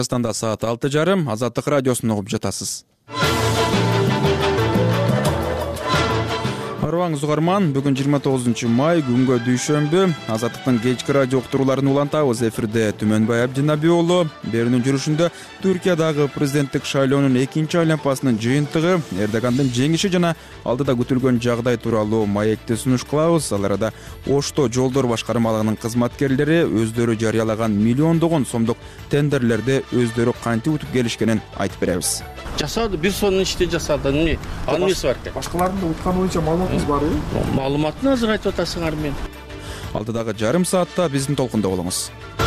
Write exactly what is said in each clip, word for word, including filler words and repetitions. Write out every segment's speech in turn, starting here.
Кыргызстанда саат алты жарым, Азаттык радиосун угуп жатасыз. Арыбаңыз угарман, бүгүн жыйырма тогузунчу май, күнгө дүйшөмбү. Азаттыктын кечки радио уктурууларын улантабыз. Эфирде Түмөнбай Абдинаби уулу. Берүүнүн жүрүшүндө Түркиядагы президенттик шайлоонун экинчи айланпасынын жыйынтыгы, Эрдогандын жеңиши жана алдыда күтүлгөн жагдай тууралуу маекти сунуш кылабыз. Ал арада Ошто жолдор башкармалыгынын кызматкерлери өздөрү жарыялаган миллиондогон сомдук тендерлерди өздөрү кантип утуп келишкенин айтып беребиз. Жасады, бир сонун ишти жасады. Эмне? Ал эмеси бар экен? Башкалардын утканы боюнча маалыматыңыз барбы? Маалыматын азыр айтып атасыңар мен. Алдыдагы жарым саатта биздин толкунда болуңуз.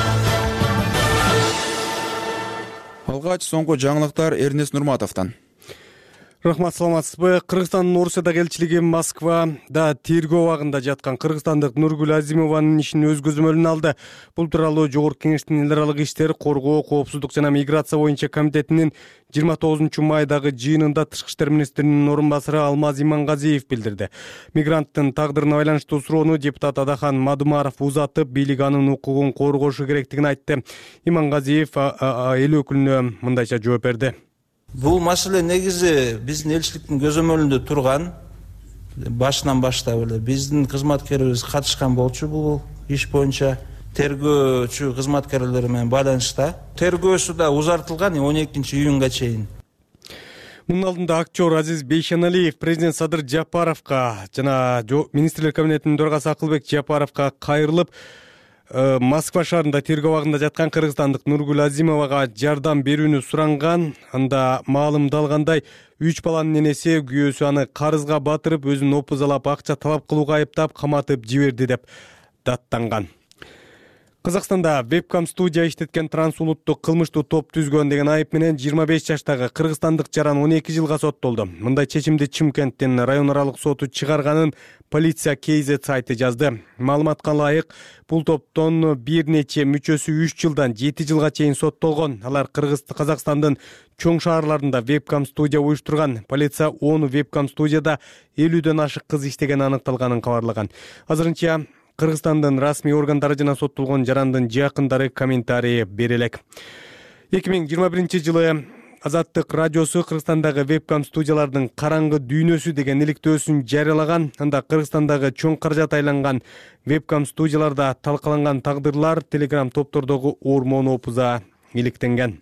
Алгач соңку жаңылыктар Эрнест Нурматовдон. Рахмат, саламатсызбы? Кыргызстандын Орусиядагы элчилиги Москвада тергөө абагында жаткан кыргызстандык Нургүл Азимованын ишин өз көзөмөлүнө алды. Бул тууралуу Жогорку Кеңештин эл аралык иштер, коргоо, коопсуздук жана миграция боюнча комитетинин жыйырма тогузунчу майдагы жыйынында Тышкы иштер министринин орун басары Алмаз Имангазиев билдирди. Мигранттын тагдырына байланыштуу суроону депутат Адахан Мадумаров узатып, бийлик анын укугун коргошу керектигин айтты. Имангазиев эл өкүлүнө мындайча жооп берди. Бул маселе негизи биздин элчиликтин көзөмөлүндө турган, башынан баштап эле биздин кызматкерибиз катышкан болчу бул иш боюнча тергөөчү кызматкерлер менен байланышта. Тергөөсү да узартылган он экинчи июнга чейин. Мунун алдында актер Азиз Бейшеналиев президент Садыр Жапаровго жана министрлер кабинетинин төрагасы Акылбек Жапаровго кайрылып, Москва шаарында тергөө абагында жаткан кыргызстандык Нургүл Азимовага жардам берүүнү суранган. Анда маалымдалгандай, үч баланын энеси күйөөсү аны карызга батырып, өзүн опузалап, акча талап кылууга айыптап, каматып жиберди деп даттанган. Казакстанда вебкам студия иштеткен трансулуттук кылмыштуу топ түзгөн деген айып менен жыйырма беш жаштагы кыргызстандык жаран он эки жылга соттолду. Мындай чечимди Чымкенттин район аралык соту чыгарганын полиция кей зет сайты жазды. Маалыматка ылайык, бул топтон бир нече мүчөсү үч жылдан жети жылга чейин соттолгон. Алар Кыргыз Казакстандын чоң шаарларында вебкам студия уюштурган. Полиция он вебкам студияда элүүдөн ашык кыз иштегени аныкталганын кабарлаган. Азырынча Кыргызстандын расмий органдары жана соттолгон жарандын жакындары комментарий бере элек. эки миң жыйырма биринчи жылы Азаттык радиосу Кыргызстандагы вебкам студиялардын караңгы дүйнөсү деген иликтөөсүн жарыялаган. Анда Кыргызстандагы чоң каражат айланган вебкам студияларда талкаланган тагдырлар телеграм топтордогу ормон опуза иликтенген.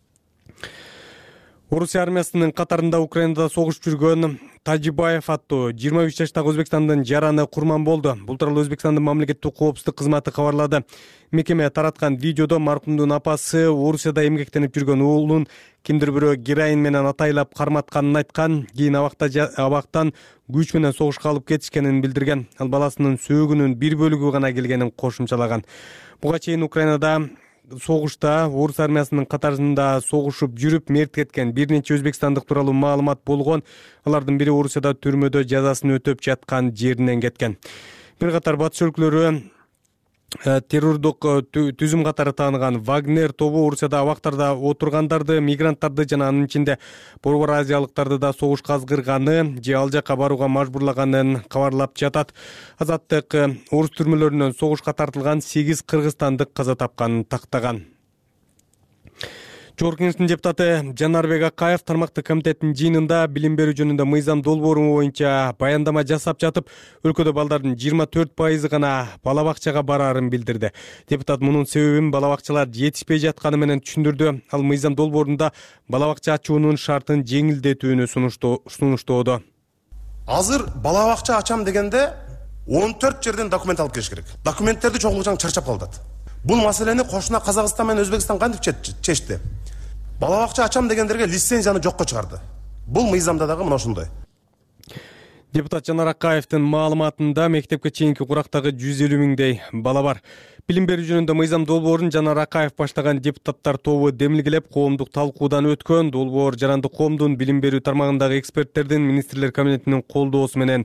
Орусия армиясынын катарында Украинада согушуп жүргөн Тажибаев аттуу жыйырма үч жаштагы Өзбекстандын жараны курман болду. Бул тууралуу Өзбекстандын мамлекеттик коопсуздук кызматы кабарлады. Мекеме тараткан видеодо маркумдун апасы Орусияда эмгектенип жүргөн уулун кимдир бирөө героин менен атайлап карматканын айткан. Кийин абакта абактан күч менен согушка алып кетишкенин билдирген. Ал баласынын сөөгүнүн бир бөлүгү гана келгенин кошумчалаган. Буга чейин Украинада согушта Орус армиясынын катарында согушуп жүрүп мерт кеткен бир нече өзбекстандык тууралуу маалымат болгон. Алардын бири Орусияда түрмөдө жазасын өтөп жаткан жеринен кеткен. Бир катар батыш өлкөлөрү террордук түзүм катары тааныган Вагнер тобу Орусияда абактарда отургандарды, мигранттарды жана анын ичинде Борбор азиялыктарды да согушка азгырганы же ал жака барууга мажбурлаганын кабарлап жатат. Азаттык орус түрмөлөрүнөн согушка тартылган сегиз кыргызстандык каза тапканын тактаган. Жогорку Кеңештин депутаты Жанарбек Акаев тармактык комитеттин жыйынында билим берүү жөнүндө мыйзам долбоору боюнча баяндама жасап жатып, өлкөдө балдардын жыйырма төрт пайызы гана бала бакчага бараарын билдирди. Депутат мунун себебин бала бакчалар жетишпей жатканы менен түшүндүрдү. Ал мыйзам долбоорунда бала бакча ачуунун шартын жеңилдетүүнү сунуштоодо. Азыр бала бакча ачам дегенде он төрт жерден документ алып келиш керек. Документтерди чогултсаң чарчап калат. Бул маселени кошуна Казакстан менен Өзбекстан кантип чечти? Бала бакча ачам дегендерге лицензияны жокко чыгарды. Бул мыйзамда дагы мына ошондой. Депутат Жанар Акаевдин маалыматында мектепке чейинки курактагы жүз элүү миңдей бала бар. Билим берүү жөнүндө мыйзам долбоорун Жанар Акаев баштаган депутаттар тобу демилгелеп коомдук талкуудан өткөн. Долбоор жарандык коомдун билим берүү тармагындагы эксперттердин министрлер кабинетинин колдоосу менен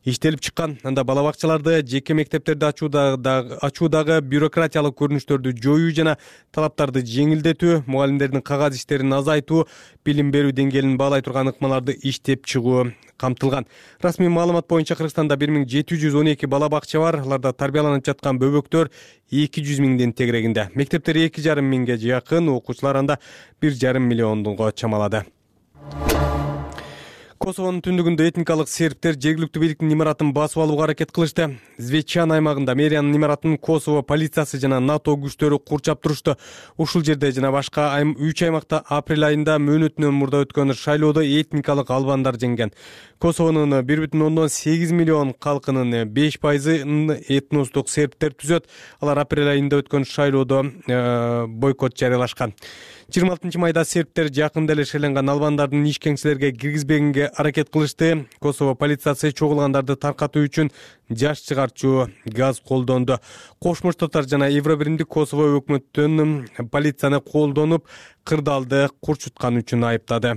иштелип чыккан. Анда бала бакчаларды, жеке мектептерди ачуудагы ачуудагы бюрократиялык көрүнүштөрдү жоюу жана талаптарды жеңилдетүү, мугалимдердин кагаз иштерин азайтуу, билим берүү деңгээлин баалай турган ыкмаларды иштеп чыгуу камтылган. Расмий маалымат боюнча Кыргызстанда бир миң жети жүз он эки бала бакча бар. Аларда тарбияланып жаткан бөбөктөр эки жүз миңдин тегерегинде. Мектептер эки жарым миңге жакын, окуучулар анда бир жарым миллионго чамалады. Косовонун түндүгүндө этникалык сербтер жергиликтүү бийликтин имаратын басып алууга аракет кылышты. Звечан аймагында мэриянын имаратын Косово полициясы жана НАТО күчтөрү курчап турушту. Ушул жерде жана башка үч аймакта апрель айында мөөнөтүнөн мурда өткөн шайлоодо этникалык албандар жеңген. Косовонун бир бүтүн ондон сегиз миллион калкынын беш пайызын этностук сербтер түзөт. Алар апрель айында өткөн шайлоодо бойкот жарыялашкан. жыйырма алтынчы майда сербтер жакында эле шайлаган албандардын иш кеңселерге киргизбегенге аракет кылышты. Косово полициясы чогулгандарды таркатуу үчүн жаш чыгарчу газ колдонду. Кошмо Штаттар жана Евробиримдик Косово өкмөттөн полицияны колдонуп, кырдаалды курчуткан үчүн айыптады.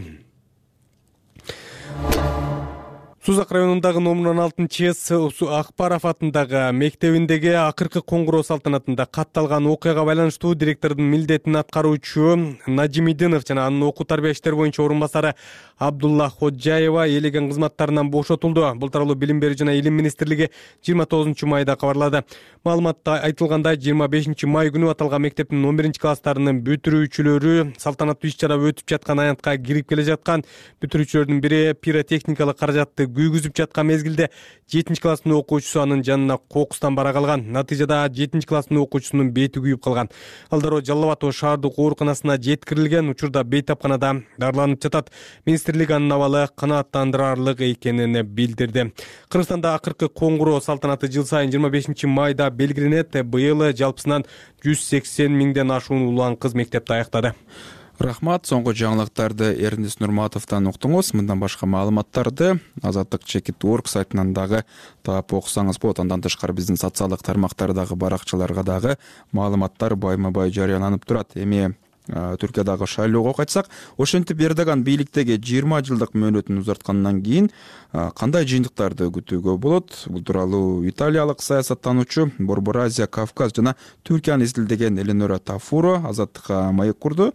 Сузак районундагы номер он алтынчы Акбаров атындагы мектебиндеги акыркы коңгуроо салтанатында катталган окуяга байланыштуу директордун милдетин аткаруучу Надимидинов жана анын окуу тарбия иштери боюнча орун басары Абдулла Ходжаева элеген кызматтарынан бошотулду. Бул тууралуу Билим берүү жана Илим министрлиги жыйырма тогузунчу майда кабарлады. Маалыматта айтылгандай, жыйырма бешинчи май күнү аталган мектептин он биринчи класстарынын бүтүрүүчүлөрү салтанаттуу иш-чара өтүп жаткан аянтка кирип келе жаткан. Бүтүрүүчүлөрдүн бири пиротехникалык каражатты күйгүзүп жаткан мезгилде жетинчи класстын окуучусу анын жанына кокустан бара калган. Натыйжада жетинчи класстын окуучусунун бети күйүп калган. Ал дароо Жалал Абад шаардык ооруканасына жеткирилген. Учурда бейтапканада дарыланып жатат. Министрлик анын абалы канааттандырарлык экенин билдирди. Кыргызстанда акыркы коңгуроо салтанаты жыл сайын жыйырма бешинчи майда белгиленет. Быйыл жалпысынан жүз сексен миңден ашуун улан кыз мектепти аяктады. Рахмат, соңку жаңылыктарды Эрнис Нурматовдон уктуңуз. Мындан башка маалыматтарды Азаттык чекит точка орг сайтынан дагы таап окусаңыз болот. Андан тышкары биздин социалдык тармактардагы баракчаларга дагы маалыматтар байма-бай жарыяланып турат. Эми Түркиядагы шайлоого кайтсак, ошентип Эрдоган бийликтеги жыйырма жылдык мөөнөтүн узарткандан кийин кандай жыйынтыктарды күтүүгө болот? Бул тууралуу италиялык саясаттануучу Борбор Азия, Кавказ жана Түркияны изилдеген Эленора Тафуро Азаттыкка маек курду.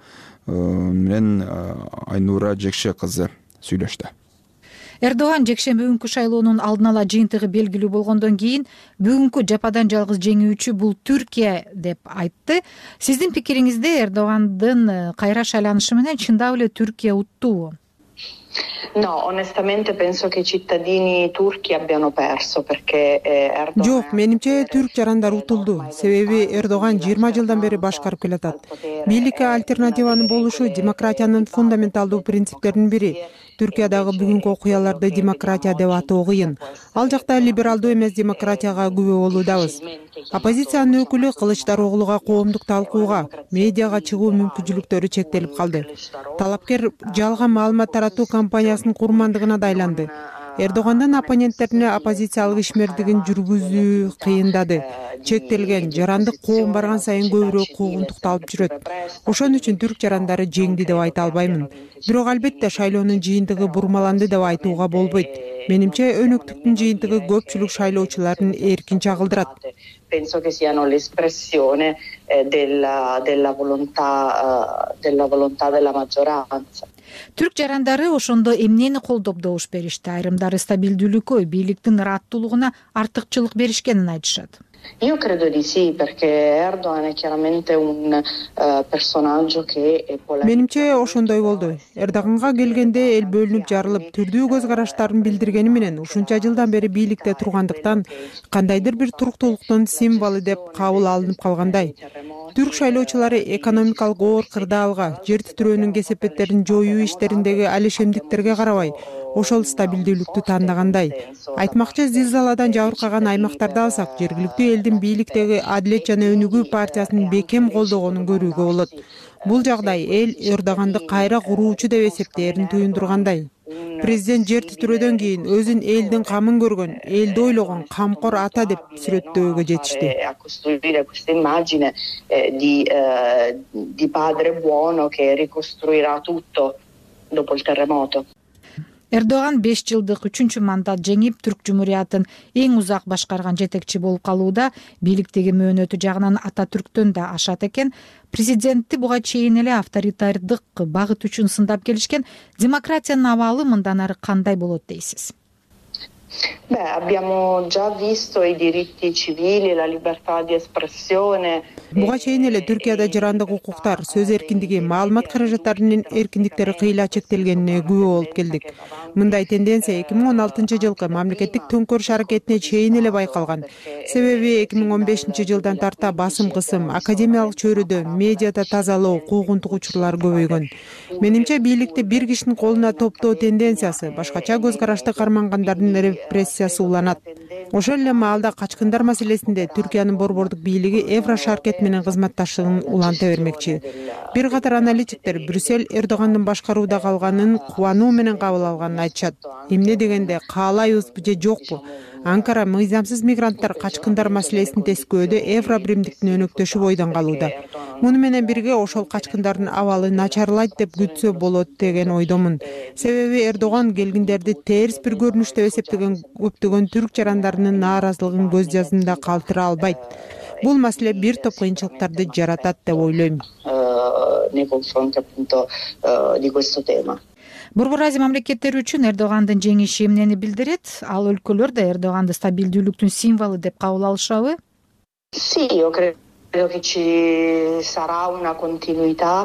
Менен Айнура Жекше кызы сүйлөштү. Эрдоган жекшемби күнкү шайлоонун алдын ала жыйынтыгы белгилүү болгондон кийин бүгүнкү жападан жалгыз жеңүүчү бул Түркия деп айтты. Сиздин пикириңизде Эрдогандын кайра шайланышы менен чындап эле Түркия уттубу? No, onestamente penso che i cittadini turchi abbiano perso perché Erdogan... Жок, менимче түрк жарандар утулду. Себеби Эрдоган жыйырма жылдан бери башкарып келатат. Бийликке альтернативанын болушу демократиянын фундаменталдуу принциптеринин бири. Түркиядагы бүгүнкү окуяларды демократия деп атоо кыйын. Ал жакта либералдуу эмес демократияга күбө болуудабыз. Оппозициянын өкүлү Кылычдароглуга коомдук талкууга, медиага чыгуу мүмкүнчүлүктөрү чектелип калды. Талапкер жалган маалымат таратуу компаниясынын курмандыгына да айланды. Эрдогандын оппоненттерине оппозициялык ишмердигин жүргүзүү кыйындады. Чектелген жарандык коом барган сайын көбүрөөк куугунтукталып жүрөт. Ошон үчүн түрк жарандары жеңди деп айта албаймын. Бирок албетте шайлоонун жыйынтыгы бурмаланды деп айтууга болбойт. Менимче өнөктүктүн жыйынтыгы көпчүлүк шайлоочулардын эркин чагылдырат. Penso che siano l'espressione della della volontà della volontà della maggioranza. Түрк жарандары ошондо эмнени колдоп добуш беришти? Айрымдары стабилдүүлүккө, бийликтин ыраттуулугуна артыкчылык беришкенин айтышат. Io credo di sì, perché Erdogan è chiaramente un uh, personaggio che è polemico. Менимче ошондой болду. Эрдоганга келгенде эл бөлүнүп жарылып, түрдүү көз караштарын билдиргени менен ушунча жылдан бери бийликте тургандыктан кандайдыр бир туруктуулуктун символу деп кабыл алынып калгандай. Түрк шайлоочулары экономикалык оор кырдаалга, жер титирөөнүн кесепеттерин жоюу иштериндеги алешемдиктерге карабай, ошол стабилдүүлүктү тандагандай. Айтмакчы, зилзаладан жабыркаган аймактарды алсак, жергиликтүү элдин бийликтеги Адилет жана Өнүгүү партиясынын бекем колдогонун көрүүгө болот. Бул жагдай эл Эрдоганды кайра куруучу деп эсептээрин туюндургандай. Президент жер титирөөдөн кийин өзүн элдин камын көргөн, элди ойлогон камкор ата деп сүрөттөөгө жетишти. A costruire questa immagine di di padre buono che ricostruirà tutto dopo il terremoto. Эрдоган беш жылдык үчүнчү мандат жеңип түрк жумуриятын эң узак башкарган жетекчи болуп калууда бийликтеги мөөнөтү жагынан Ататүрктөн да ашат экен. Президентти буга чейин эле авторитардык багыт үчүн сындап келишкен. Демократиянын абалы мындан ары кандай болот дейсиз? Beh, abbiamo già visto i diritti civili, la libertà di espressione. Буга чейин эле Түркияда жырандык укуктар, сөз эркиндиги, маалымат каражаттарынын эркиндиктери кыйла чектелгенине күбө болуп келдик. Мындай тенденция эки миң он алтынчы жылкы мамлекеттик төңкөрүш аракетине чейин эле байкалган. Себеби эки миң он бешинчи жылдан тарта басым кысым, академиялык чөйрөдө, медиада тазалоо, куугунтук учурлары көбөйгөн. Менимче бийликти бир кишинин колуна топтоо тенденциясы, башкача көз карашты кармангандардын репрессиясы уланат. Ошол эле маалда качкындар маселесинде Түркиянын борбордук бийлиги Еврошаркет менен кызматташтыгын уланта бермекчи. Бир катар аналитиктер Брюссель Эрдогандын башкарууда калганын кубануу менен кабыл алганын айтышат. Эмне дегенде каалайбызбы же жокпу? Анкара мыйзамсыз мигранттар качкындар маселесин тескөөдө Евробиримдиктин өнөктөшү бойдон калууда. Муну менен бирге ошол качкындардын абалы начарлайт деп күтсө болот деген ойдомун. Себеби Эрдоган келгиндерди терс бир көрүнүштө эсептеген көптөгөн түрк жарандарынын нааразылыгын көз жазында калтыра албайт. Бул маселе бир топ кыйынчылыктарды жаратат деп ойлойм. Nei confronti appunto di questo tema. Борбор Азия мамлекеттери үчүн Эрдогандын жеңиши эмнени билдирет? Ал өлкөлөр да Эрдоганды стабилдүүлүктүн символу деп кабыл алышабы? Sì, io credo che ci sarà una continuità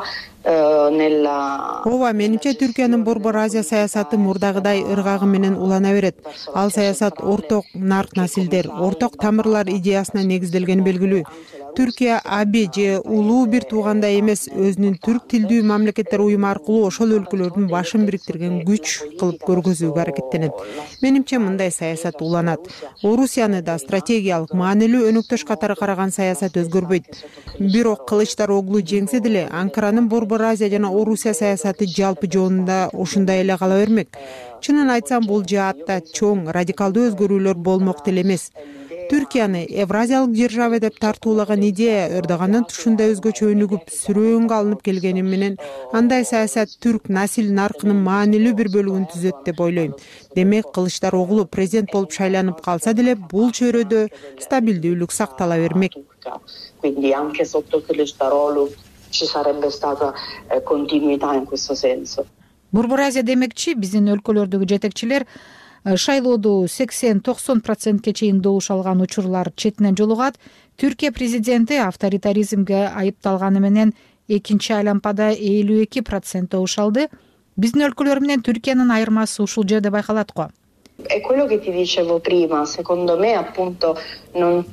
nella. Ооба, менимче Түркиянын Борбор Азия саясаты мурдагыдай ыргагы менен улана берет. Ал саясат орток нарк населдер, орток тамырлар идеясына негизделгени белгилүү. Түркия аби же улуу бир туугандай эмес, өзүнүн түрк тилдүү мамлекеттер уюму аркылуу ошол өлкөлөрдүн башын бириктирген күч кылып көргөзүүгө аракеттенет. Менимче мындай саясат уланат. Орусияны да стратегиялык маанилүү өнөктөш катары караган саясат өзгөрбөйт. Бирок Кылычдароглу жеңсе деле Анкаранын Борбор Азия жана Орусия саясаты жалпы жонунда ушундай эле кала бермек. Чынын айтсам, бул жаатта чоң радикалдуу өзгөрүүлөр болмок деле эмес. Түркияны Евразиялык держава деп тартуулаган идея Эрдогандын тушунда өзгөчө өнүгүп, сүрөөнгө алынып келгени менен андай саясат түрк насил наркынын маанилүү бир бөлүгүн түзөт деп ойлойм. Демек, Кылычдароглу президент болуп шайланып калса деле бул чөйрөдө стабилдүүлүк сактала бермек. Quindi anche sotto Kılıçdaroğlu ci sarebbe stata continuità in questo senso. Борбор Азия демекчи, биздин өлкөлөрдөгү жетекчилер шайлоодо сексен токсон процентке чейин добуш алган учурлар четинен жолугат. Түркия президенти авторитаризмге айыпталганы менен экинчи айлампада элүү эки процент добуш алды. Биздин өлкөлөр менен Түркиянын айырмасы ушул жерде байкалат го. È quello che ti dicevo prima, secondo me appunto non,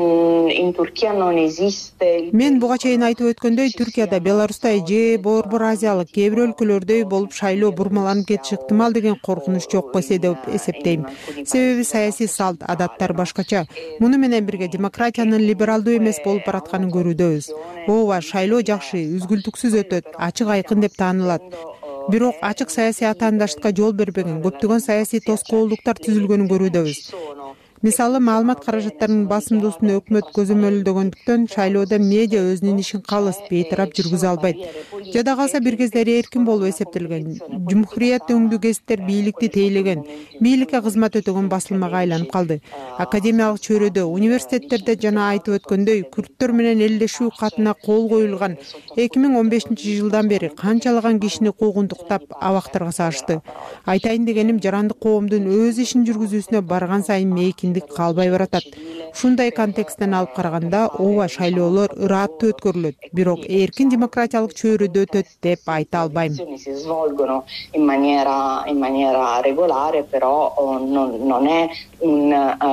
in Turchia non esiste. Мен буга чейин айтып өткөндөй, Түркияда, Беларустай же Борбор Азиялык кээ бир өлкөлөрдөй болуп шайлоо бурмаланып кетиши ыктымал деген коркунуч жок болсо деп эсептейм. Себеби саясий салт, адаттар башкача. Муну менен бирге демократиянын либералдуу эмес болуп баратканын көрүүдөбүз. Ооба, шайлоо жакшы, үзгүлтүксүз өтөт, ачык айкын деп таанылат. Бирок ачык саясий атаандаштыкка жол бербеген, көптөгөн саясий тоскоолдуктар түзүлгөнүн көрүүдөбүз. Мисалы, маалымат каражаттарынын басымдуусун өкмөт көзөмөлдөгөндүктөн шайлоодо медиа өзүнүн ишин калыс, бейтарап жүргүзө албайт. Жада калса бир кездери эркин болуп эсептелген. Жумхурият өңдүү гезиттер бийликти тейлеген, бийликке кызмат өтөгөн басылмага айланып калды. Академиялык чөйрөдө, университеттерде жана айтып өткөндөй, күрттөр менен элдешүү катына кол коюлган эки миң он бешинчи жылдан бери канчалаган кишини куугунтуктап, абактарга саашты. Айтайын дегеним, жарандык коомдун өз ишин жүргүзүүсүнө барган сайын мейкиндик калбай баратат. Ушундай контексттен алып караганда, ооба, шайлоолор ырааттуу өткөрүлөт, бирок эркин демократиялык чөйрөдө өтөт деп айта албайм. Si svolgono in maniera in maniera regolare, però non non è un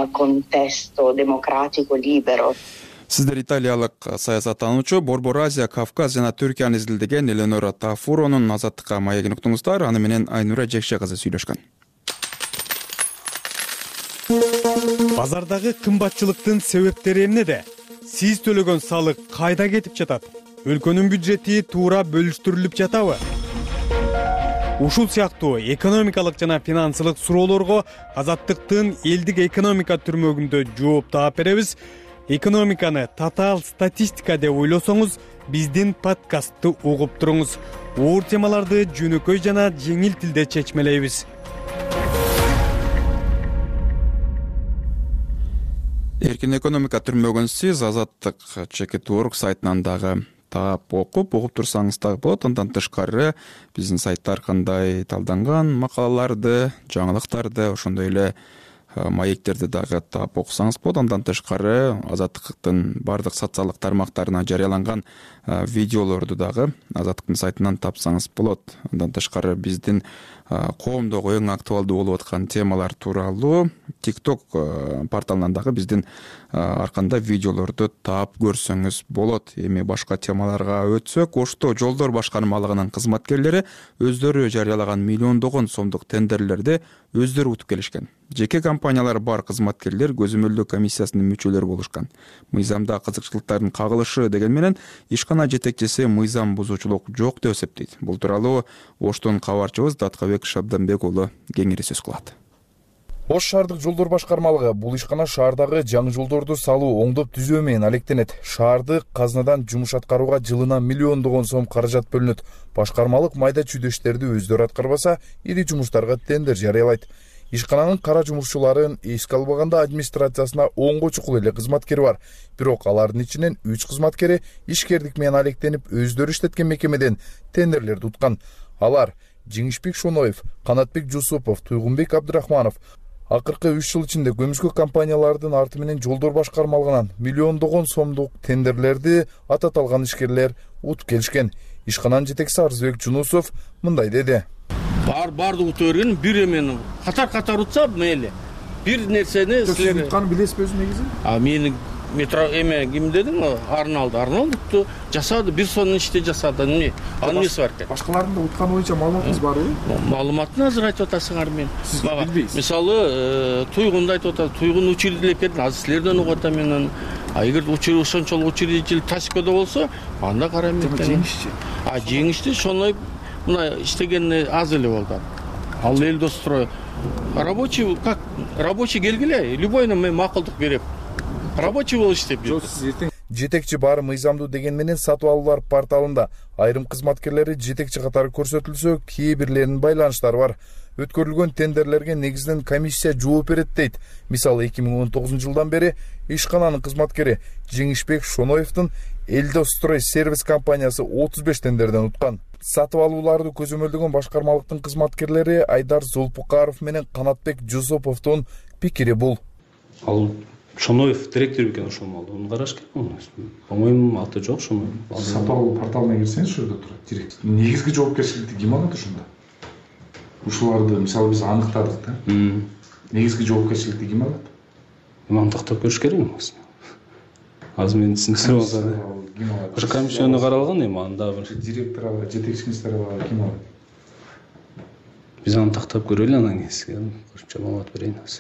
contesto democratico libero. Сиздер италиялык саясаттануучу, Борбор Азия, Кавказ жана Түркияны изилдеген Эленора Тафуронун Азаттыкка маегин уктуңуздар. Аны менен Айнура Жекше кызы сүйлөшкөн. Базардагы кымбатчылыктын себептери эмнеде? Сиз төлөгөн салык кайда кетип жатат? Өлкөнүн бюджети туура бөлүштүрүлүп жатабы? Ушул сыяктуу экономикалык жана финансылык суроолорго Азаттыктын элдик экономика түрмөгүндө жооп таап беребиз. Экономиканы татаал статистика деп ойлосоңуз, биздин подкастты угуп туруңуз. Оор темаларды жөнөкөй жана жеңил тилде чечмелейбиз. эркин экономика түрмөгүн сиз Азаттык чекит орг сайтынан дагы таап окуп угуп турсаңыз дагы болот. Андан тышкары биздин сайтта ар кандай талданган макалаларды, жаңылыктарды, ошондой эле маектерди дагы таап окусаңыз болот. Андан тышкары Азаттыктын бардык социалдык тармактарына жарыяланган видеолорду дагы Азаттыктын сайтынан тапсаңыз болот. Андан тышкары биздин коомдогу эң актуалдуу болуп аткан темалар тууралуу TikTok порталынан дагы биздин ар кандай видеолорду таап көрсөңүз болот. Эми башка темаларга өтсөк, Ошто жолдор башкармалыгынын кызматкерлери өздөрү жарыялаган миллиондогон сомдук тендерлерди өздөрү утуп келишкен. Жеке компаниялар бар кызматкерлер көзөмөлдөө комиссиясынын мүчөлөрү болушкан. Мыйзамда кызыкчылыктардын кагылышы деген менен ишкана жетекчиси мыйзам бузуучулук жок деп эсептейт. Бул тууралуу Оштон кабарчыбыз Даткабек Шабданбек уулу кеңири сөз кылат. Ош шаардык жолдор башкармалыгы бул ишкана шаардагы жаңы жолдорду салуу, оңдоп түзөө менен алектенет. Шаардык казнадан жумуш аткарууга жылына миллиондогон сом каражат бөлүнөт. Башкармалык майда чүйдө иштерди өздөрү аткарбаса, ири жумуштарга тендер жарыялайт. Ишкананын кара жумушчуларын эске албаганда администрациясына онго чукул эле кызматкери бар. Бирок алардын ичинен үч кызматкери ишкердик менен алектенип өздөрү иштеткен мекемеден тендерлерди уткан. Алар Жеңишбек Шоноев, Канатбек Жусупов, Туйгунбек Абдрахманов. Акыркы үч жыл ичинде көмүскө компаниялардын арты менен жолдор башкармалыгынан миллиондогон сомдук тендерлерди атат алган ишкерлер утуп келишкен. Ишкананын жетекчиси Арзбек Жунусов мындай деди. Бар барды утуп берген бир эмени катар-катар утса мейли. Бир нерсени силер утканын билесизби өзү негизи? А мени метро эме ким дедиң? Арналды. Арналды жасады, бир сонун ишти жасады. Эмне? Анын эмеси бар экен. Башкалардын да утканы боюнча маалыматыңыз барбы? Маалыматын азыр айтып атасыңар мен. Сиз билбейсиз. Мисалы, Туйгунду айтып атат. Туйгун учредилеп кетти. Азыр силерден угуп атам мен. А эгер ошончолук учредитель Таскода болсо, анда карайм. Жеңишчи. А жеңишти Шоной мына иштегени аз эле болду. Ал Элдострой рабочий, как рабочий келгиле, любойуна мен макулдук берем. Рабочий болуп иштеп жүрдү. Жетекчи бар мыйзамдуу деген менен сатып алуулар порталында айрым кызматкерлери жетекчи катары көрсөтүлсө, кээ бирлеринин байланыштары бар. Өткөрүлгөн тендерлерге негизинен комиссия жооп берет дейт. Мисалы эки миң он тогузунчу жылдан бери ишкананын кызматкери Жеңишбек Шоноевдун Элдострой сервис компаниясы отуз беш тендерден уткан. Сатып алууларды көзөмөлдөгөн башкармалыктын кызматкерлери Айдар Зулпукаров менен Канатбек Жусуповдун пикири бул. Ал Шоноев директор экен ошол малды. Муну караш керек. По-моему, аты жок Шоноев. Сатып алуу порталына кирсеңиз ошол турат директор. Негизги жоопкерчиликти ким алат ошондо? Ушуларды мисалы биз аныктадык да. Негизги жоопкерчиликти ким алат? Эми тактап көрүш керек эмес. Азыр мен түсүнүктүрүп атам. Ким алат? Ошо комиссияны каралган эми анда бир директор алат, жетекчи министр алат, ким алат? Биз аны тактап көрөлү, анан кийин кошумча маалымат берейин азыр.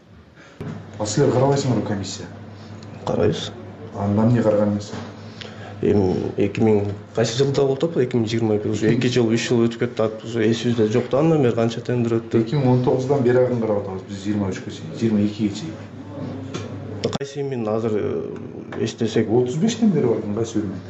А силер карабайсыңарбы комиссия? Карайбыз. Анда эмне караган эмес? Эми эки миң кайсы жылда болду? эки миң жыйырма эки. эки жыл, үч жыл өтүп кетти. Эсибизде жок да андан бери канча тендер өттү. эки миң он тогуздан бери арын карап атабыз. Биз жыйырма үчкө чейин, жыйырма экиге чейин. Кайсы эмин азыр эстесек отуз беш тендер бар, кайсы бөлмөдө?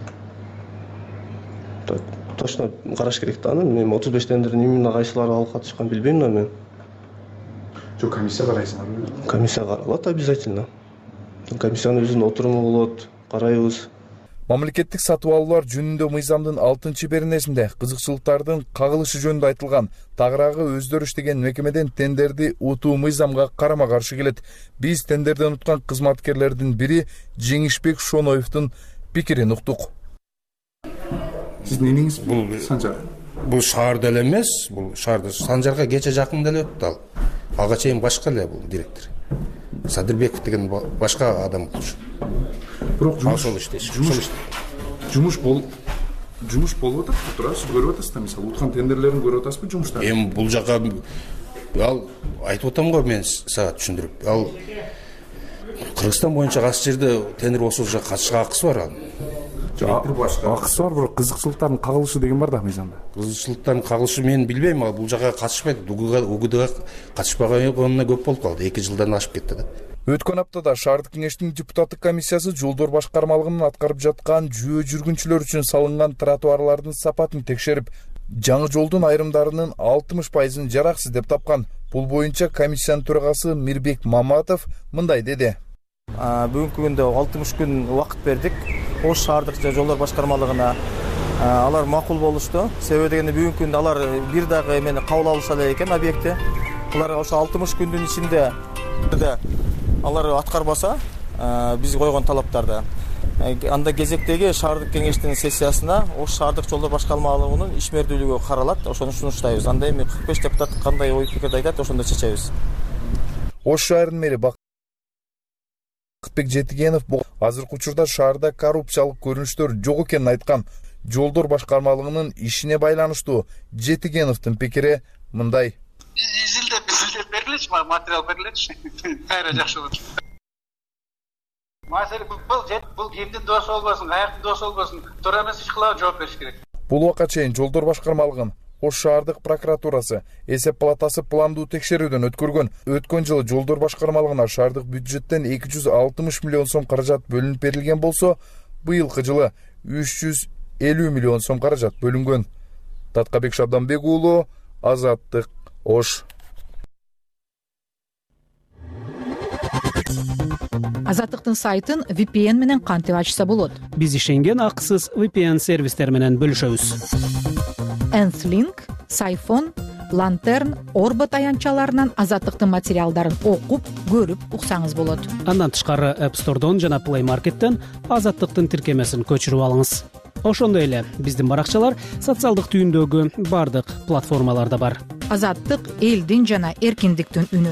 Точно караш керек да аны. Мен отуз беш тендердин эмне кайсылары алып катышканын билбейм да мен. Жок, комиссия карайсыңарбы? Комиссия каралат обязательно. Комиссиянын өзүнүн отуруму болот, карайбыз. Мамлекеттик сатып алуулар жөнүндө мыйзамдын алтынчы беренесинде кызыкчылыктардын кагылышы жөнүндө айтылган. Тагыраагы өздөрү иштеген мекемеден тендерди утуу мыйзамга карама каршы келет. Биз тендерден уткан кызматкерлердин бири Жеңишбек Шоноевдун пикирин уктук. Сиздин энеңиз бул Санжар? Бул шаарда эле эмес, бул шаарда Санжарга кече жакын деле өттү ал. Ага чейин башка эле бул директор. Садырбеков деген башка адам болчу. Бирок жумуш иштеш. Жумуш бол жумуш болуп атат, турасыз көрүп атасыз да, мисалы уткан тендерлерин көрүп атасызбы жумуштар? Эми бул жака ал айтып атам го мен сага түшүндүрүп. Ал Кыргызстан боюнча кайсы жерде тендер болсо жака катышка акысы бар ал. Акысы бар, бирок кызыкчылыктардын кагылышы деген бар да мыйзамда. Кызыкчылыктардын кагылышы мен билбейм, ал бул жака катышпайт. УГДга катышпаганына көп болуп калды. эки жылдан ашып кетти да. Өткөн аптада шаардык кеңештин депутаттык комиссиясы жолдор башкармалыгынын аткарып жаткан жөө жүргүнчүлөр үчүн салынган тротуарлардын сапатын текшерип, жаңы жолдун айрымдарынын алтымыш пайызын жараксыз деп тапкан. Бул боюнча комиссиянын төрагасы Мирбек Маматов мындай деди. Бүгүнкү күндө алтымыш күн убакыт бердик Ош шаардык жолдор башкармалыгына. Алар макул болушту. Себеби дегенде бүгүнкү күндө алар бир дагы эмени кабыл алыша элек экен объектти. Алар ошо алтымыш күндүн ичинде алар аткарбаса, биз койгон талаптарды анда кезектеги шаардык кеңештин сессиясына Ош шаардык жолдор башкармалыгынын ишмердүүлүгү каралат. Ошону сунуштайбыз. Анда эми кырк беш депутат кандай ой пикирди айтат, ошондо чечебиз. Ош шаарынын мэри Бакытбек Жетигенов азыркы учурда шаарда коррупциялык көрүнүштөр жок экенин айткан. Жолдор башкармалыгынын ишине байланыштуу Жетигеновдун пикири мындай. Изилдеп изилдеп берилечи, материал берилечи. Кайра жакшы болот. Маселе бул бул кимдин досу болбосун, каяктын досу болбосун, туура эмес иш кылып жооп бериш керек. Бул убакка чейин жолдор башкармалыгын Ош шаардык прокуратурасы эсеп палатасы пландуу текшерүүдөн өткөргөн. Өткөн жылы жолдор башкармалыгына шаардык бюджеттен эки жүз алтымыш миллион сом каражат бөлүнүп берилген болсо, быйылкы жылы үч жүз элүү миллион сом каражат бөлүнгөн. Таткабек Шабданбек уулу, Азаттык, Ош. Азаттыктын сайтын ви пи эн менен кантип ачса болот? Биз ишенген акысыз ви пи эн сервистер менен бөлүшөбүз. Nthink, Сайфон, Lantern, Орбот аянтчаларынан Азаттыктын материалдарын окуп, көрүп уксаңыз болот. Андан тышкары App Store'дон жана Play Market'тен Азаттыктын тиркемесин көчүрүп алыңыз. Ошондой эле биздин баракчалар социалдык түйүндөгү бардык платформаларда бар. Азаттык элдин жана эркиндиктин үнү.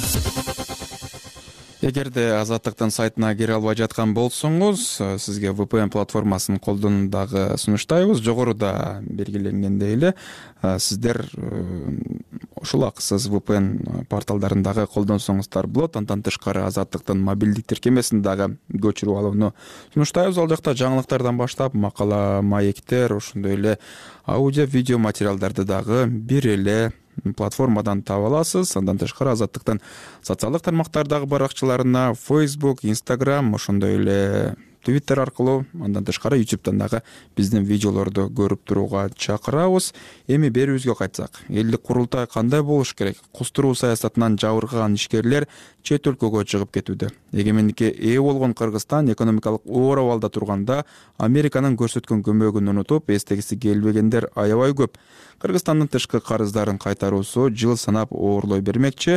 Эгерде Азаттыктын сайтына кире албай жаткан болсоңуз, сизге ви пи эн платформасын колдонууну дагы сунуштайбыз. Жогоруда белгиленгендей эле сиздер ушул акысыз ви пи эн порталдарын дагы колдонсоңуздар болот. Андан тышкары Азаттыктын мобилдик тиркемесин дагы көчүрүп алууну сунуштайбыз. Ал жакта жаңылыктардан баштап макала, маектер, ошондой эле аудио, видео материалдарды дагы бир эле платформадан таба аласыз. Андан тышкары Азаттыктын социалдык тармактардагы баракчаларына Facebook, Instagram, ошондой эле Twitter аркылуу, андан тышкары YouTube'дан дагы биздин видеолорду көрүп турууга чакырабыз. Эми берүүбүзгө кайтсак, элдик курултай кандай болуш керек? Кустуруу саясатынан жабыркаган ишкерлер чет өлкөгө чыгып кетүүдө. Эгемендикке ээ болгон Кыргызстан экономикалык оор абалда турганда Американын көрсөткөн көмөгүн унутуп, эстегиси келбегендер аябай көп. Кыргызстандын тышкы карыздарын кайтаруусу жыл санап оорлой бермекчи.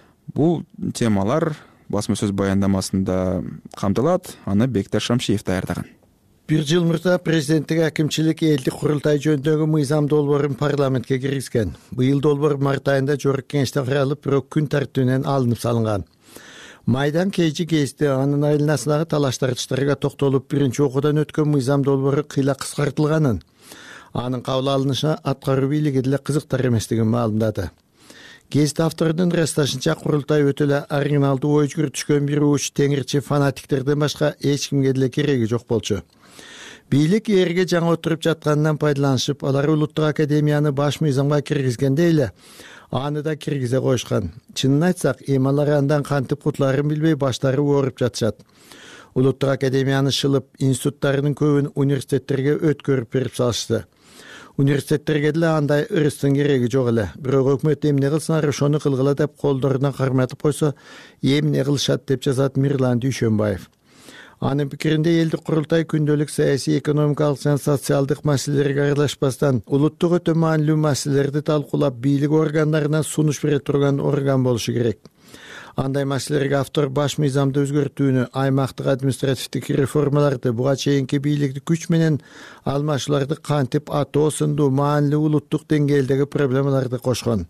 Бул темалар басма сөз баяндамасында камтылат. Аны Бектер Шамшиев даярдаган. Бир жыл мурда президенттик акимчилик элдик курултай жөнүндөгү мыйзам долбоорун парламентке киргизген. Быйыл долбоор март айында жогорку кеңештен каралып, бирок күн тартибинен алынып салынган. Майдан кейжи кезде анын айланасындагы талаш-тартыштарга токтолуп, биринчи окуудан өткөн мыйзам долбоору кыйла кыскартылганын, анын кабыл алынышына аткаруу бийлиги деле кызыктар эместигин маалымдады. Гезит авторунун ырасташынча, курултай өтө эле оригиналдуу ой жүгүртүшкөн бир уч теңирчи фанатиктерден башка эч кимге деле кереги жок болчу. Бийлик эрге жаңы отуруп жатканынан пайдаланышып, алар улуттук академияны баш мыйзамга киргизгенде эле аны да киргизе коюшкан. Чынын айтсак, эми алар андан кантип кутулаарын билбей баштары ооруп жатышат. Улуттук академияны шылып, институттарынын көбүн университеттерге өткөрүп берип салышты. Университеттерге деле андай ырыстын кереги жок эле. Бирок өкмөт эмне кылсыңар, ошону кылгыла деп колдорунан карматып койсо, эмне кылышат деп жазат Мирлан Дүйшөнбаев. Анын пикиринде элдик курултай күндөлүк саясий, экономикалык жана социалдык маселелерге аралашпастан, улуттук өтө маанилүү маселелерди талкуулап, бийлик органдарына сунуш бере турган орган болушу керек. Андай маселелерге автор баш мыйзамды өзгөртүүнү, аймактык административдик реформаларды, буга чейинки бийликти күч менен алмашууларды кантип атоо сындуу маанилүү улуттук деңгээлдеги проблемаларды кошкон.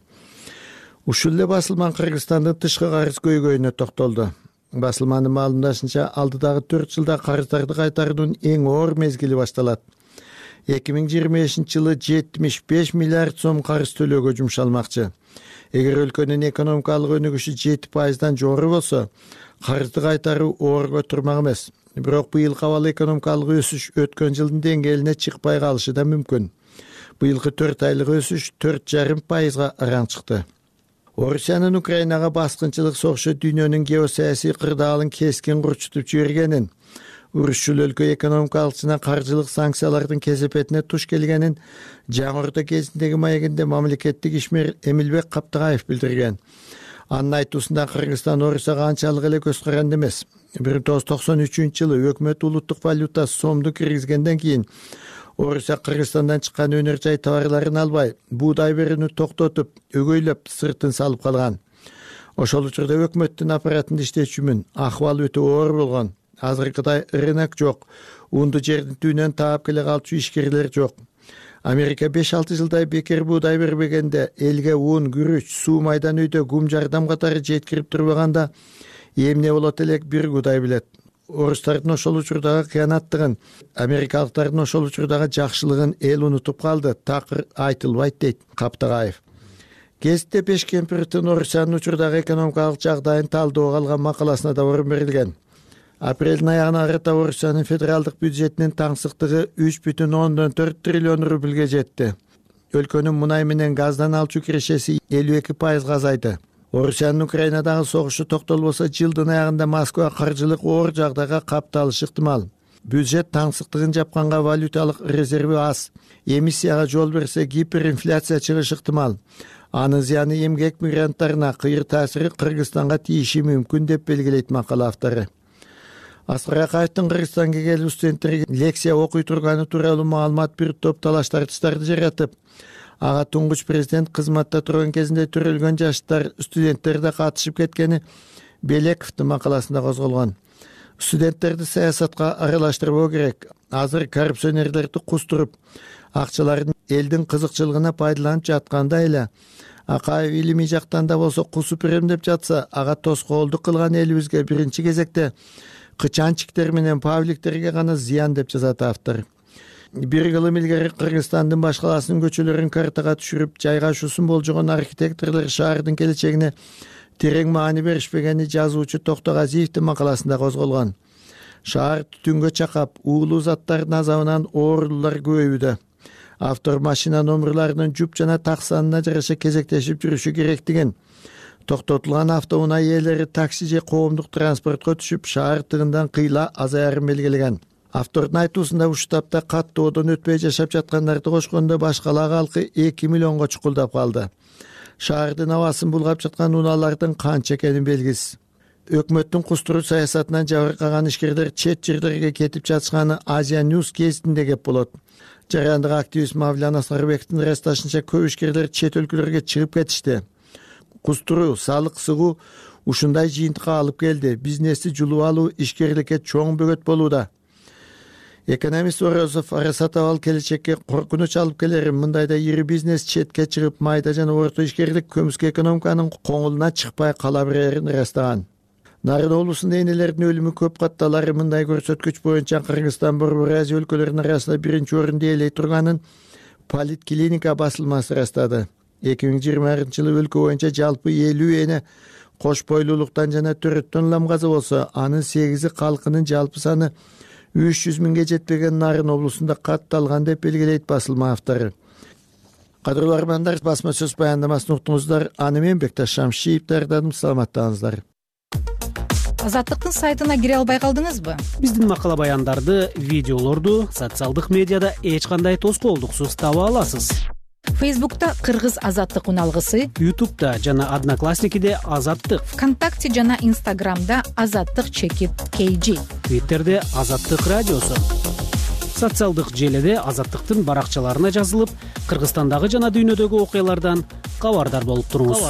Ушул эле басылман Кыргызстандын тышкы карыз көйгөйүнө токтолду. Басылмандын маалымдашынча, алдыдагы төрт жылда карыздарды кайтаруунун эң оор мезгили башталат. эки миң жыйырма бешинчи жылы жетимиш беш миллиард сом карыз төлөөгө жумшалмакчы. Эгер өлкөнүн экономикалык өнүгүшү жети пайыздан жогору болсо, карызды кайтаруу оорго турмак эмес. Бирок быйыл кабал экономикалык өсүш өткөн жылдын деңгээлине чыкпай калышы да мүмкүн. Быйылкы төрт айлык өсүш төрт жарым пайызга араң чыкты. Орусиянын Украинага баскынчылык согушу дүйнөнүн геосаясий кырдаалын кескин курчутуп жибергенин, урушчул өлкө экономикалык жана каржылык санкциялардын кесепетине туш келгенин Жаңы Орто кезиндеги маегинде мамлекеттик ишмер Эмилбек Каптыгаев билдирген. Анын айтуусунда Кыргызстан Орусияга анчалык эле көз каранды эмес. бир миң тогуз жүз токсон үчүнчү жылы өкмөт улуттук валюта сомду киргизгенден кийин Орусия Кыргызстандан чыккан өнөр жай товарларын албай, буудай берүүнү токтотуп, өгөйлөп сыртын салып калган. Ошол учурда өкмөттүн аппаратында иштечүмүн, ахыбал өтө оор болгон. Азыркыдай рынок жок, унду жердин түбүнөн таап келе калчу ишкерлер жок. Америка беш алты жылдай бекер буудай бербегенде, элге ун, күрүч, суу майдан үйдө гум жардам катары жеткирип турбаганда, эмне болот элек бир Кудай билет. Орустардын ошол учурдагы кыянаттыгын, америкалыктардын ошол учурдагы жакшылыгын эл унутуп калды, такыр айтылбайт дейт Каптагаев. Гезитте Беш кемпирдин Орусиянын учурдагы экономикалык жагдайын талдоого алган макаласына да орун берилген. Апрелдин аягына карата Орусиянын федералдык бюджетинин таңсыктыгы үч бүтүн ондон төрт триллион рубльге жетти. Өлкөнүн мунай менен газдан алчу кирешеси элүү эки пайызга азайды. Орусиянын Украинадагы согушу токтолбосо жылдын аягында Москва каржылык оор жагдайга капталышы ыктымал. Бюджет таңсыктыгын жапканга валюталык резерви аз. Эмиссияга жол берсе гиперинфляция чыгышы ыктымал. Анын зыяны эмгек мигранттарына, кыйыр таасири Кыргызстанга тийиши мүмкүн деп белгилейт макала автору. Аскар Акаевдин Кыргызстанга келип студенттерге лекция окуй турганы тууралуу маалымат бир топ талаш тартыштарды жаратып, ага туңгуч президент кызматта турган кезинде төрөлгөн жаштар студенттер да катышып кеткени Белековдун макаласында козголгон. Студенттерди саясатка аралаштырбоо керек. Азыр коррупционерлерди кустуруп, акчаларын элдин кызыкчылыгына пайдаланып жатканда эле Акаев илимий жактан да болсо кусуп берем деп жатса, ага тоскоолдук кылган элибизге биринчи кезекте кычанчиктер менен павликтерге гана зыян деп жазат автор. Бир кылым илгери Кыргызстандын баш каласынын көчөлөрүн картага түшүрүп, жайгашуусун болжогон архитекторлор шаардын келечегине терең маани беришпегени жазуучу Токтогазиевдин макаласында козголгон. Шаар түтүнгө чакап, уулуу заттардын азабынан оорулуулар көбөйүүдө. Автор машина номерларынын жуп жана так санына жараша кезектешип жүрүшү керектигин, токтотулган автоунаа ээлери такси же коомдук транспортко түшүп, шаар тыгындан кыйла азаярын белгилеген. Автордун айтуусунда ушул тапта каттоодон өтпөй жашап жаткандарды кошкондо баш кала калкы эки миллионго чукулдап калды. Шаардын абасын булгап жаткан унаалардын канча экени белгисиз. Өкмөттүн кустуруу саясатынан жабыркаган ишкерлер чет жерлерге кетип жатышканы Азия Ньюс гезитинде кеп болот. Жарандык активист Мавлян Аскарбековдун ырасташынча көп ишкерлер чет өлкөлөргө чыгып кетишти. Кустуруу, салык сыгуу ушундай жыйынтыкка алып келди. Бизнести жулуп алуу ишкерликке чоң бөгөт болууда. Экономист Орозов Арасатовал келечекке коркунуч алып келери, мындайда ири бизнес четке чыгып, майда жана орто ишкерлик көмүскө экономиканын коңулуна чыкпай кала берерин ырастаган. Нарын облусунда энелердин өлүмү көп катталары мындай көрсөткүч боюнча Кыргызстан Борбор Азия өлкөлөрүнүн арасында биринчи орунду ээлей турганын Политклиника басылмасы ырастады. эки миң жыйырманчы жылы өлкө боюнча жалпы элүү эне кош бойлуулуктан жана төрөттөн ламгазы болсо, анын сегизи калкынын жалпы саны үч жүз миңге жетпеген Нарын облусунда катталган деп белгилейт басылма автору. Кадырлуу армандар, басма сөз баяндамасын уктуңуздар. Аны мен Бекташ Шамшиев даярдадым. Саламаттаңыздар. Азаттыктын сайтына кире албай калдыңызбы? Биздин макала баяндарды, видеолорду социалдык медиада эч кандай тоскоолдуксуз таба аласыз. Фейсбукта Кыргыз Азаттык уналгысы, Ютубта жана Одноклассникиде Азаттык, ВКонтакте жана Инстаграмда Азаттык чекит кей джи, Твиттерде Азаттык радиосу. Социалдык желиде Азаттыктын баракчаларына жазылып, Кыргызстандагы жана дүйнөдөгү окуялардан кабардар болуп туруңуз.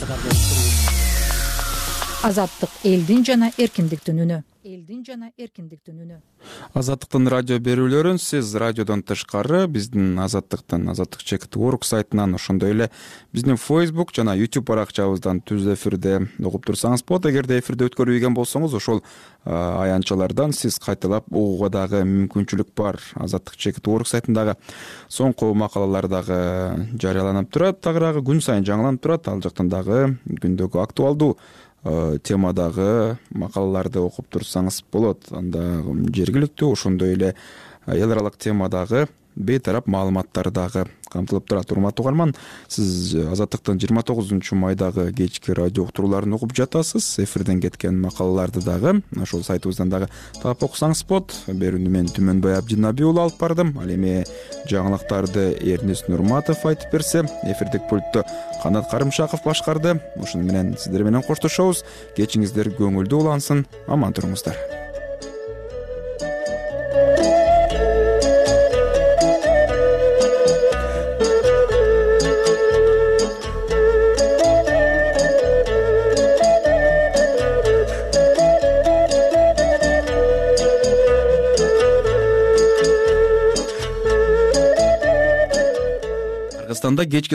Азаттык элдин жана эркиндиктин үнү. Элдин жана эркиндиктин үнү. Азаттыктын радио берүүлөрүн сиз радиодон тышкары биздин Азаттыктын Азаттык чекит орг сайтынан, ошондой эле биздин Facebook жана YouTube баракчабыздан түз эфирде угуп турсаңыз болот. Эгерде эфирде өткөрүлгөн болсоңуз, ошол аянтчалардан сиз кайталап угууга дагы мүмкүнчүлүк бар. Азаттык чекит орг сайтындагы соңку макалалар дагы жарыяланып турат, тагыраагы күн сайын жаңыланып турат. Ал жактан дагы күндөгү актуалдуу темадагы макалаларды окуп турсаңыз болот. Анда жергиликтүү, ошондой эле эл аралык темадагы бейтарап маалыматтар дагы камтылып турат. Урматтуу угарман, сиз Азаттыктын жыйырма тогузунчу майдагы кечки радио уктурууларын угуп жатасыз. Эфирден кеткен макалаларды дагы ошол сайтыбыздан дагы таап окусаңыз болот. Берүүнү мен Түмөнбай Абдинаби уулу алып бардым. Ал эми жаңылыктарды Эрнест Нурматов айтып берсе, эфирдик пультту Канат Карымшаков башкарды. Ушуну менен сиздер менен коштошобуз. Кечиңиздер көңүлдүү улансын. Аман туруңуздар. Кыргызстанда кечки